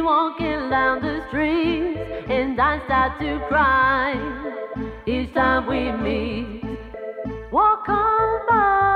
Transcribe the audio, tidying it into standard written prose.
walking down the street, and I start to cry each time we meet. Walk on by.